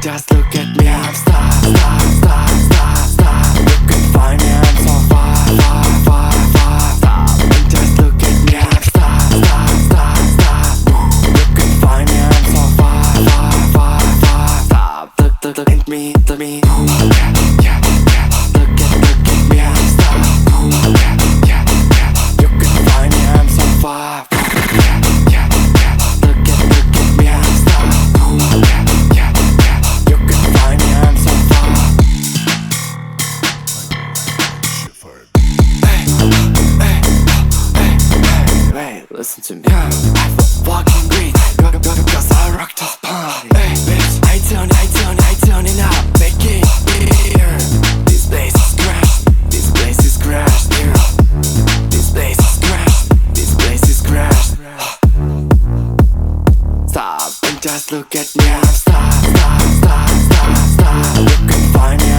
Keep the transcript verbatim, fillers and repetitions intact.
just look at me. I'm star, star, star, star, star. You can find me, I'm so far, far, far, far. Stop and just look at me. I'm star, star, star, star. You can find me, I'm so far, far, far, far. Stop, look, look, look at me, look at me. Yeah, yeah, yeah. Look at, look at me, I'm star. Yeah, yeah, yeah. You can find me, I'm so far. Yeah, yeah, yeah. Look at, look at me, I'm star. Yeah, yeah, yeah. You can find me, I'm so far. Hey, hey, hey, hey, hey, listen to me. Yeah, I fucking great. Go, go, go, cause I rock the party. Hey, bitch, I turn, I turn, I turn it up. Make it here. This place is crashed. This place is crashed. Here. This place is crashed. This place is crashed. Stop and just look at me. I'm star, star, star, star, star. You can find me.